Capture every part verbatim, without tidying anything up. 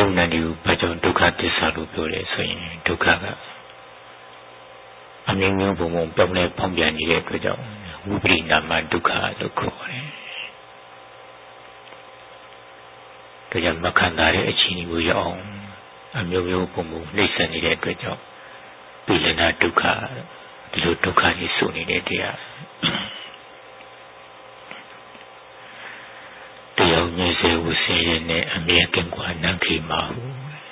ုံနာဒီကိုဘာကြောင့်ဒုက္ခသစ္စာလို့ပြောလဲဆိုရင်ဒုက္ခကအမျိုးမျိုးပုံပုံပြောင်းလဲဖောင်းပြန်နေတဲ့အတွက်ကြောင့်ဝိပရိနာမဒုက္ခလို့ခေါ်တယ်။ဒါကြောင့်မခံနိုင်တဲ့အခြေအနေကိုရောက်အောင်အမျိုးမျိုးပုံပုံနှိမ့်ဆက်နေတဲ့အတွက်ကြောင့်ပိလနာဒုက္ခဒီလိုဒုက္ခကြီးဆိုနေတဲ့တရားတရားမြည့်စေဝဆင်းရဲနဲ့အမြဲကင်းကွာနံခိမှာဟု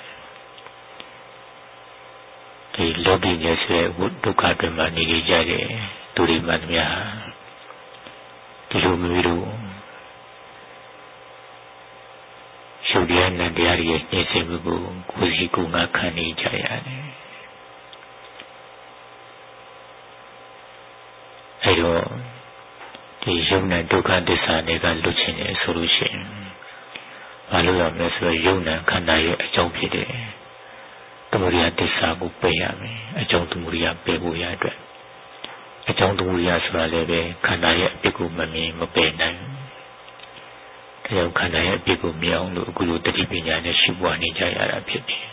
ဒီလောကီရဲ့ဆွေဝဒုက္ခတွေမှာနေကြတဲ့သူတွေမှများဒီလိုမျိုးတို့ရှုပ်ရတဲ့တရားရဲ့ညှင်းဆဲမှုကိုကိုယ်စီကိုယ်ငါခံနေကြရတယ်အဲတော့ဒီယုံနဲ့ဒုက္ခသစ္စာတွေကလွတ်ချင်တယ်ဆိုလို့ရှိရင်ဘာလို့ရမလဲဆိုတော့ယုံနဲ့ခန္ဓာရဲ့အကြောင်းဖြစ်တယ်သမုဒိယသစ္စာကိုပယ်ရမယ်အကြောင်းသမုဒိယပယ်ဖို့ရအတွက်အကြောင်းသမုဒိယဆိုတာလည်းပဲခန္ဓာရဲ့အပြစ်ကိုမမြင်မပယ်နိုင်ဒါကြောင့်ခန္ဓာရဲ့အပြစ်ကိုမြင်အောင်လို့အခုလိုတတိပညာနဲ့ရှုပွားနေကြရတာဖြစ်တယ်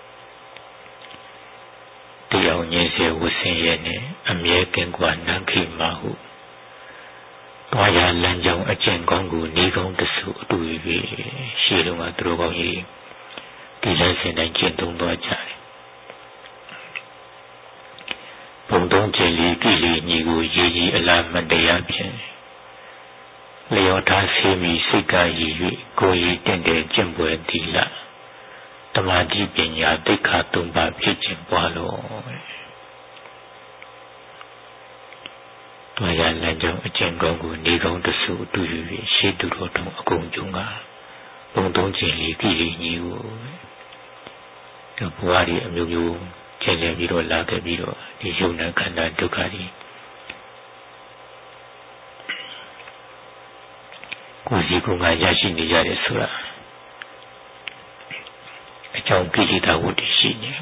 တရားဉာဏ်စေဝဆင်းရဲနဲ့အမြဲကင်းကွာနံခိမှာဟုတွားရလမ်းကြောင်းအကျင့်ကောင်းကိုနေကောင်းတဆူအတူ၍ရှေ့လုံးကသူတို့ကောင်းကြီးဒီလက်စင်တိုင်းကျင့်သုံးသွားကြတယ်ဘုံသုံးကျင်လီကိလီညီကိုရည်ရည်အလားမတရားဖြင့်လျော်ထားဆေးမီစိတ်ကရည်၍ကိုယ်ရည်တင့်တယ်ကျင့်ပွဲသီလတမာတိပညာသိက္ခာသုံးပါးဖြစ်ခြင်းပွားလို့တွားရလမ်းကြောင်းအကျင့်ကောင်းကိုနေကောင်းတဆူအတူ၍ရှေ့သူတော်ထုံအကုန်ကျုံကဘုံသုံးကျင်လီကိလီညီကိုဘဝရည်အမျိုးမျိုးကျင့်ကြံပြီးတော့လာခဲ့ပြီးတော့ဒီယုံနာခန္ဓာဒုက္ခကြီးကိုယ်စီကိုယ်ကရရှိနေကြတယ်ဆိုတာအကြောင်းကိလေသာဝတ္တိရှိနေ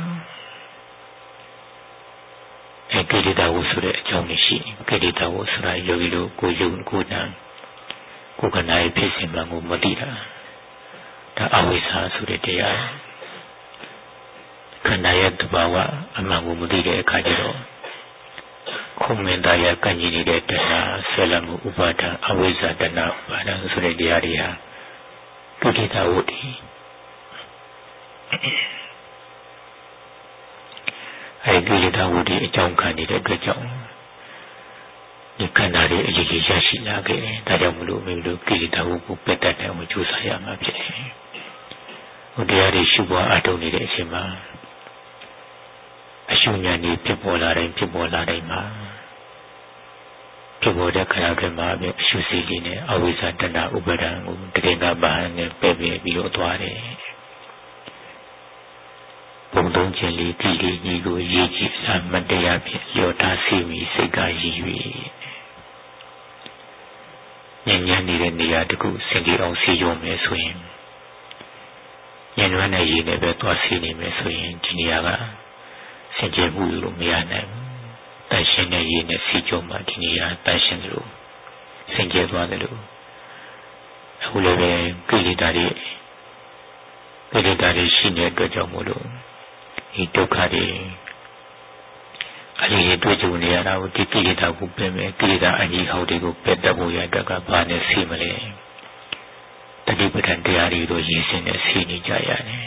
အဲကိလေသာဝဆိုတဲ့အကြောင်းရှိနေကိလေသာဝဆိုတာယောဂီတို့ကိုယုံကိုနာကိုယ်ကနာရဲ့ဖြစ်စဉ်မှကိုမသိတာဒါအဝိဇ္ဇာဆိုတဲ့တရားခန္ဓာရဲ့တဘာဝအမှန်ကိုမသိတဲ့အခါကျတော့ခုံမင်းသားရဲ့ကံကြီးနေတဲ့တဏှာဆဲလမှုဥပါဒံအဝိဇ္ဇာတဏှာဥပါဒံဆိုတဲ့တရားတွေဟာကိလေသာဝတ္တိအဲကိလေသာဝတ္တိအကြောင်းခံနေတဲ့အတွက်ကြောင့်ဒီခန္ဓာတွေအရေးကြီးရရှိလာခဲ့တယ်ဒါကြောင့်မလို့မိမိတို့ကိလေသာဝတ္တိပယ်တတ်တဲ့အမှုကြိုးစားရမှာဖြစ်တယ်ဟိုတရားတွေရှုပွားအထုတ်နေတဲ့အချိန်မှာအရှုဉာဏ်ကြီးဖြစ်ပေါ်လာတိုင်းဖြစ်ပေါ်လာတိုင်းမှာဖြစ်ပေါ်တဲ့ခန္ဓာတွေမှာပဲအရှုစိတ်လေးနဲ့အဝိဇ္ဇာတဏှာဥပါဒံကိုတကယ်ကဘာနဲ့ပယ်ပြီးပြီးတော့သွားတယ်ဘုံသုံးခြင်းလေးတိလေးညီကိုရည်ကြည်စာမတရားဖြင့်လျော်ထားစီမီစိတ်ကရည်၍ဉာဏ်ဉာဏ်နေတဲ့နေရာတခုစင်ကြယ်အောင်စီရုံမယ်ဆိုရင်ဉာဏ်ဝမ်းနဲ့ရည်နဲ့ပဲသွားစီနေမယ်ဆိုရင်ဒီနေရာကစင်ကြယ်မှုလို့မရနိုင်ဘူးတန်ရှင်းတဲ့ရည်နဲ့စီကြုံမှဒီနေရာတန်ရှင်းတယ်လို့စင်ကြယ်သွားတယ်လို့အခုလည်းပဲကိလေသာတွေကိလေသာတွေရှိနေတဲ့အတွက်ကြောင့်မို့လို့ဒီဒုက္ခတွေအလေးတွေ့ကြုံနေရတာကိုဒီကိလေသာကိုပြင်မယ်ကိလေသာအကြီးဟောက်တွေကိုပယ်တတ်ဖို့ရတဲ့ကဘာနဲ့စီမလဲတတိပဋ္ဌာန်တရားတွေတို့ရည်စင်နဲ့စီနေကြရတယ်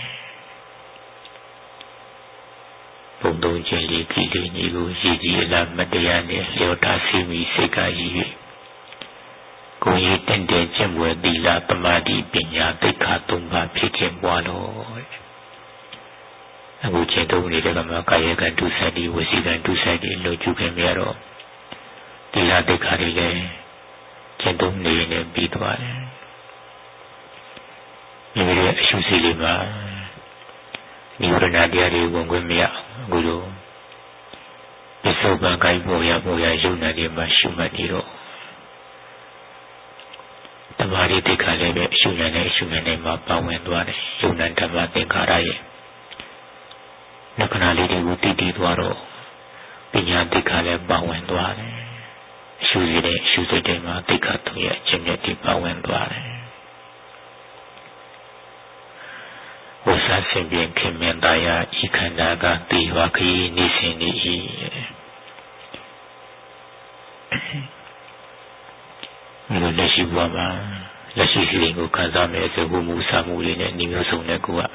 ဘုံသုံးခြင်းလေးကိလေညီကိုရည်ကြည်အလားမတရားနဲ့လျော်ထားစီမီစိတ်ကရည်၍ကိုယ်ရည်တင့်တယ်ကျင့်ပွဲသီလသမာဓိပညာသိက္ခာသုံးပါးဖြစ်ခြင်းပွားလို့အခုချိန်သုံးနေတဲ့ကမှာကာယကံဒုစရတိဝစီကံဒုစရတိလို့ကျူခင်မရတော့သီလသိက္ခာတွေလည်းချိန်သုံးနေနေပြီးသွားတယ်ဒီလိုအရှုစိတ်လေးမှာနိဝရဏတရားတွေဝင်ခွင့်မရအခုလိုပစ္စုပန်ကိုင်းပေါ်ရပေါ်ရယုံနာတွေမှာရှုမှတ်နေတော့တမာရီတိခါလည်းပဲအရှုဉာဏ်နဲ့အရှုဉာဏ်နဲ့မှာပါဝင်သွားတယ်ယုံနာဓမ္မသင်္ခါရရဲ့လက္ခဏာလေးတွေကိုတည်တည်သွားတော့ပညာတိခါလည်းပါဝင်သွားတယ်အရှုစိတ်နဲ့အရှုစိတ်တွေမှာတိခါသူရဲ့အခြင်းမြတ်တွေပါဝင်သွားတယ်ဝိသဆင်ပြင်ခင်မင်သားရဤခန္ဓာကတေဝခရီးနေစဉ်နေ၏ဒီလိုလက်ရှိဘဝမှာလက်ရှိစီရင်ကိုခံစားမယ်ဆိုဘုမှုစာမှုလေးနဲ့ညီမျိုးစုံတဲ့ကိုက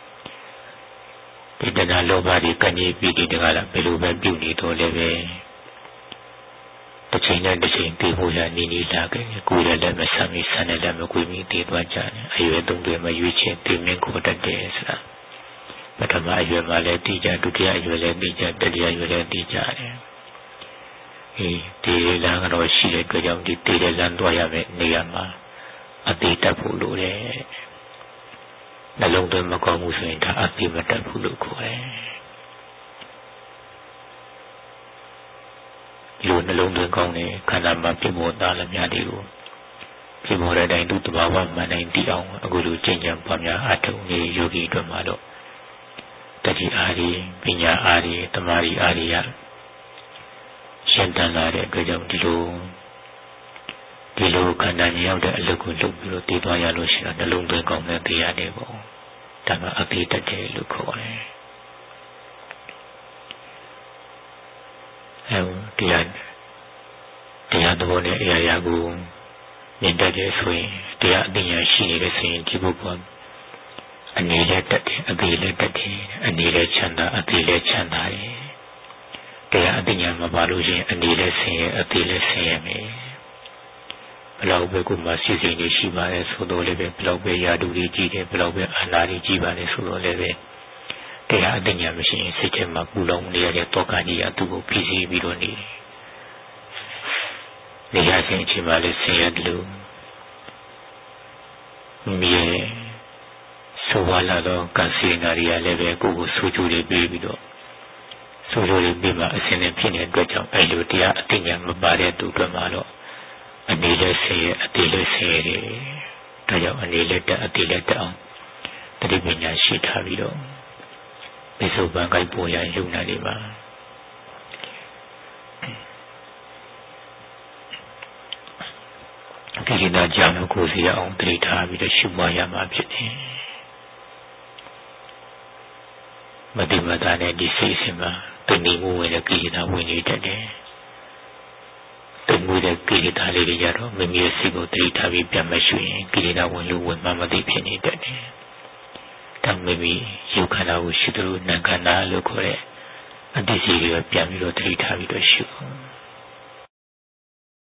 ဒီတဏှာလောဘတွေကညစ်ပြီးဒီတကလားဘယ်လိုပဲပြုနေတော့လည်းပဲတစ်ချိန်နဲ့တစ်ချိန်ပြေဖို့ရနေနေလာခဲ့ကိုယ်လည်းလည်းမဆမ်းမီဆန်းလည်းလည်းမကွေးမီတည်သွားကြတယ်အရွယ်သုံးတွေမရွေးချယ်တည်မြင့်ကိုတတ်တယ်ဆိုတာပထမအရွယ်မှာလည်းတည်ကြဒုတိယအရွယ်လည်းတည်ကြတတိယအရွယ်လည်းတည်ကြတယ်အေးဒီလမ်းကတော့ရှိတဲ့အတွက်ကြောင့်ဒီတည်တဲ့လမ်းသွားရမယ်နေရာမှာအသေးတတ်ဖို့လိုတယ်နှလုံးသွင်းမကောင်းမှုဆိုရင်ဒါအသေးမတတ်ဘူးလို့ခေါ်တယ်လူနှလုံးသွင်းကောင်းတဲ့ခန္ဓာမှာပြမောသားလည်းများတယ်ကိုပြမောတဲ့အတိုင်းသူ့တဘာဝမှန်တိုင်းသိအောင်အခုလိုကျင့်ကြံပွားများအထုံးနေယောဂီတို့မှာတော့တတိအားဒီပညာအားဒီတမာရီအားဒီရရှင်းတန်လာတဲ့အတွက်ကြောင့်ဒီလိုဒီလိုခန္ဓာညောက်တဲ့အလုပ်ကိုလုပ်ပြီးတော့တည်သွားရလို့ရှိရင်နှလုံးသွင်းကောင်းတဲ့တရားတွေပေါ့ဒါမှအပိတတ်တယ်လို့ခေါ်တယ်အဲဒီတရားတရားတော်နဲ့အရာရာကိုမြင်တတ်တဲ့ဆိုရင်တရားအသိဉာဏ်ရှိနေတဲ့ဆိုရင်ဒီပုဂ္ဂိုလ်အနေနဲ့တတ်တယ်အသေးလည်းတတ်တယ်အနေလည်းချမ်းသာအသေးလည်းချမ်းသာတယ်တရားအသိဉာဏ်မပါလို့ရှိရင်အနေလည်းဆင်းရဲအသေးလည်းဆင်းရဲမယ်ဘလောက်ပဲကိုမှစီစဉ်နေရှိပါလေဆိုတော့လည်းပဲဘလောက်ပဲယာတုကြီးကြည့်တယ်ဘလောက်ပဲအာနာကြီးကြည့်ပါလေဆိုတော့လည်းပဲတရားအသိဉာဏ်မရှိရင်စိတ်ထဲမှာပူလောင်နေရတဲ့တောကကြီးကသူ့ကိုဖိစီးပြီးတော့နေတယ်နေရာချင်းချင်းပါလေဆင်းရဲတယ်လို့မြေဆိုဝါလာတော့ကစီနာရီရလည်းပဲကိုယ်ကိုဆူချူတွေပြီးပြီးတော့ဆူချူတွေပြီးမှအစင်းနဲ့ဖြစ်နေတဲ့အတွက်ကြောင့်အဲလိုတရားအသိဉာဏ်မပါတဲ့သူတွေမှာတော့အနေလည်းဆင်းရဲအသေးလည်းဆင်းရဲတယ်ဒါကြောင့်အနေလည်းတက်အသေးလည်းတက်အောင်တတိပညာရှိထားပြီးတော့ပိစုပန်ကိုက်ပေါ်ရယုံနာတွေပါကိလေသာကြောင့်ကိုယ်စီအောင်တတိထားပြီးတော့ရှုမှတ်ရမှာဖြစ်တယ်မတိမတာနဲ့ဒီစိတ်စဉ်မှာတဏှိမှုဝင်တဲ့ကိလေသာဝင်နေတတ်တယ်တမှုတဲ့ကိလေသာလေးတွေကြတော့မမြဲစိတ်ကိုတတိထားပြီးပြန်မရှုရင်ကိလေသာဝင်လို့ဝင်မှမသိဖြစ်နေတတ်တယ်ဒါမှမဟုတ်ရုပ်ခန္ဓာကိုရှုသလိုနာခန္ဓာလို့ခေါ်တဲ့အတ္တိစီတွေပြန်ပြီးတော့တတိထားပြီးတော့ရှု